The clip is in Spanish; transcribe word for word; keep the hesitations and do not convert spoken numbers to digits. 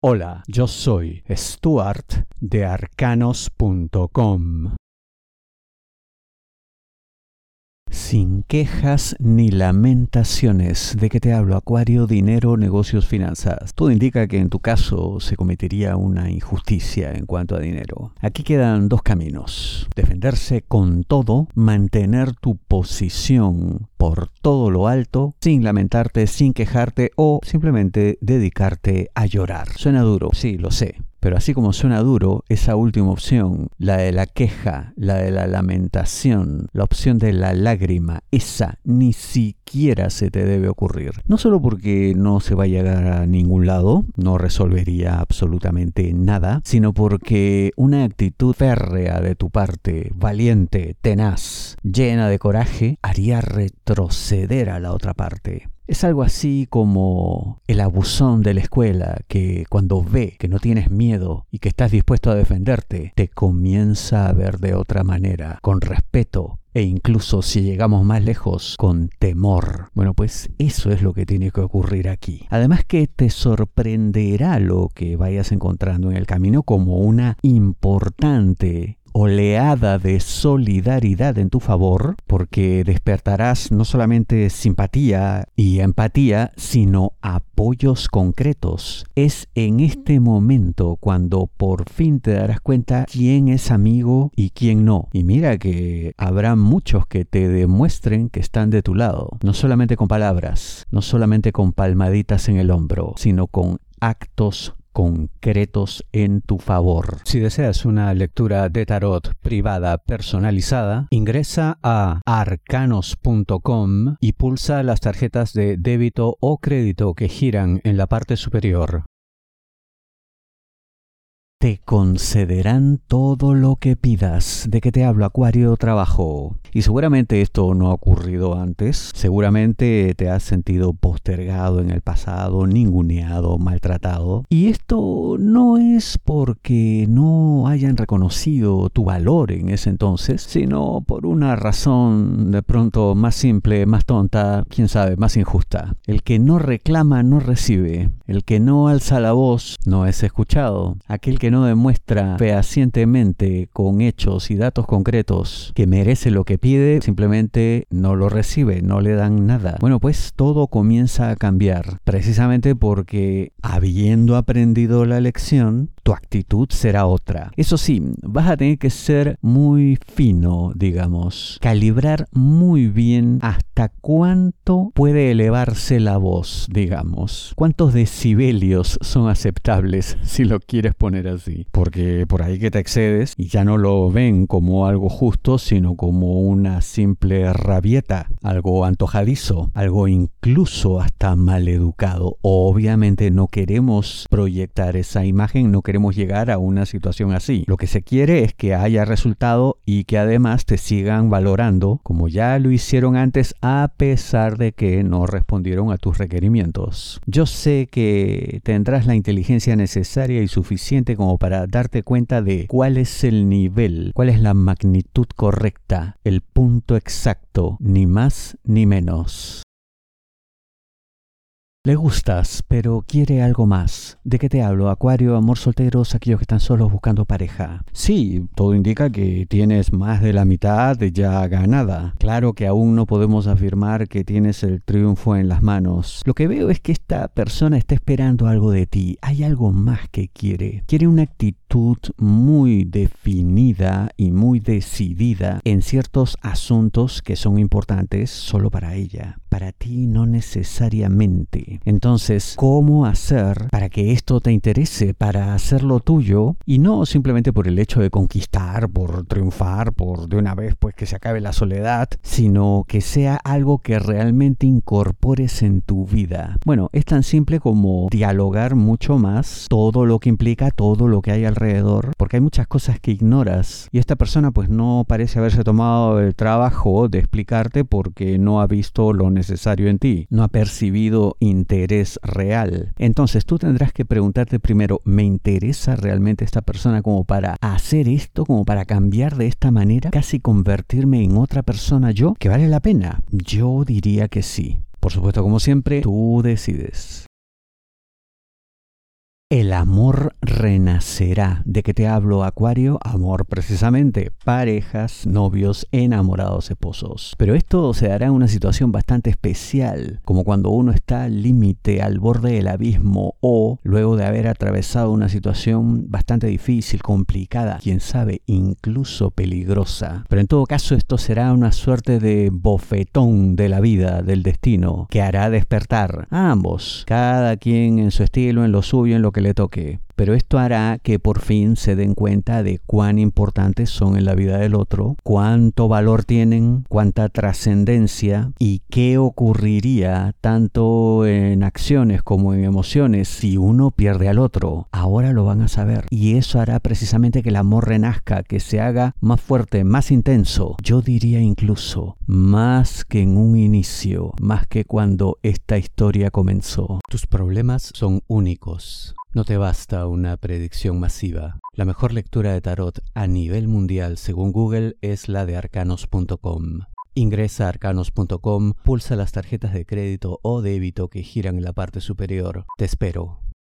Hola, yo soy Stuart de arcanos punto com. Sin quejas ni lamentaciones. ¿De qué te hablo? Acuario, dinero, negocios, finanzas. Todo indica que en tu caso se cometería una injusticia en cuanto a dinero. Aquí quedan dos caminos. Defenderse con todo, mantener tu posición por todo lo alto, sin lamentarte, sin quejarte o simplemente dedicarte a llorar. Suena duro, sí, lo sé. Pero así como suena duro, esa última opción, la de la queja, la de la lamentación, la opción de la lágrima, esa ni siquiera se te debe ocurrir. No solo porque no se va a llegar a ningún lado, no resolvería absolutamente nada, sino porque una actitud férrea de tu parte, valiente, tenaz, llena de coraje, haría retroceder a la otra parte. Es algo así como el abusón de la escuela que cuando ve que no tienes miedo y que estás dispuesto a defenderte, te comienza a ver de otra manera, con respeto e incluso, si llegamos más lejos, con temor. Bueno, pues eso es lo que tiene que ocurrir aquí. Además que te sorprenderá lo que vayas encontrando en el camino como una importante oleada de solidaridad en tu favor, porque despertarás no solamente simpatía y empatía, sino apoyos concretos. Es en este momento cuando por fin te darás cuenta quién es amigo y quién no. Y mira que habrá muchos que te demuestren que están de tu lado, no solamente con palabras, no solamente con palmaditas en el hombro, sino con actos concretos en tu favor. Si deseas una lectura de tarot privada personalizada, ingresa a arcanos punto com y pulsa las tarjetas de débito o crédito que giran en la parte superior. Te concederán todo lo que pidas. ¿De qué te hablo, Acuario? Trabajo. Y seguramente esto no ha ocurrido antes. Seguramente te has sentido postergado en el pasado, ninguneado, maltratado. Y esto no es porque no hayan reconocido tu valor en ese entonces, sino por una razón de pronto más simple, más tonta, quién sabe, más injusta. El que no reclama no recibe. El que no alza la voz no es escuchado. Aquel que no demuestra fehacientemente con hechos y datos concretos que merece lo que pide, simplemente no lo recibe, no le dan nada. Bueno, pues todo comienza a cambiar, precisamente porque habiendo aprendido la lección, tu actitud será otra. Eso sí, vas a tener que ser muy fino, digamos, calibrar muy bien hasta cuánto puede elevarse la voz, digamos. Cuántos decibelios son aceptables, si lo quieres poner así. Porque por ahí que te excedes y ya no lo ven como algo justo, sino como una simple rabieta, algo antojadizo, algo incluso hasta maleducado. Obviamente no queremos proyectar esa imagen, no queremos llegar a una situación así. Lo que se quiere es que haya resultado y que además te sigan valorando como ya lo hicieron antes, a pesar de que no respondieron a tus requerimientos. Yo sé que tendrás la inteligencia necesaria y suficiente como para darte cuenta de cuál es el nivel, cuál es la magnitud correcta, el punto exacto, ni más ni menos. Le gustas, pero quiere algo más. ¿De qué te hablo? Acuario, amor, solteros, aquellos que están solos buscando pareja. Sí, todo indica que tienes más de la mitad ya ganada. Claro que aún no podemos afirmar que tienes el triunfo en las manos. Lo que veo es que esta persona está esperando algo de ti. Hay algo más que quiere. Quiere una actitud muy definida y muy decidida en ciertos asuntos que son importantes solo para ella. Para ti no necesariamente. Entonces, ¿cómo hacer para que esto te interese, para hacerlo tuyo? Y no simplemente por el hecho de conquistar, por triunfar, por de una vez pues que se acabe la soledad, sino que sea algo que realmente incorpores en tu vida. Bueno, es tan simple como dialogar mucho más todo lo que implica, todo lo que hay alrededor, porque hay muchas cosas que ignoras y esta persona pues no parece haberse tomado el trabajo de explicarte porque no ha visto lo necesario en ti, no ha percibido interés real. Entonces tú tendrás que preguntarte primero, ¿me interesa realmente esta persona como para hacer esto, como para cambiar de esta manera, casi convertirme en otra persona yo? ¿Que vale la pena? Yo diría que sí. Por supuesto, como siempre, tú decides. El amor renacerá. ¿De qué te hablo, Acuario? Amor, precisamente. Parejas, novios, enamorados, esposos. Pero esto se dará en una situación bastante especial, como cuando uno está al límite, al borde del abismo, o luego de haber atravesado una situación bastante difícil, complicada, quién sabe, incluso peligrosa. Pero en todo caso, esto será una suerte de bofetón de la vida, del destino, que hará despertar a ambos, cada quien en su estilo, en lo suyo, en lo que le toque. Pero esto hará que por fin se den cuenta de cuán importantes son en la vida del otro, cuánto valor tienen, cuánta trascendencia y qué ocurriría tanto en acciones como en emociones si uno pierde al otro. Ahora lo van a saber y eso hará precisamente que el amor renazca, que se haga más fuerte, más intenso. Yo diría incluso más que en un inicio, más que cuando esta historia comenzó. Tus problemas son únicos. No te basta una predicción masiva. La mejor lectura de tarot a nivel mundial, según Google, es la de arcanos punto com. Ingresa a arcanos punto com, pulsa las tarjetas de crédito o débito que giran en la parte superior. Te espero.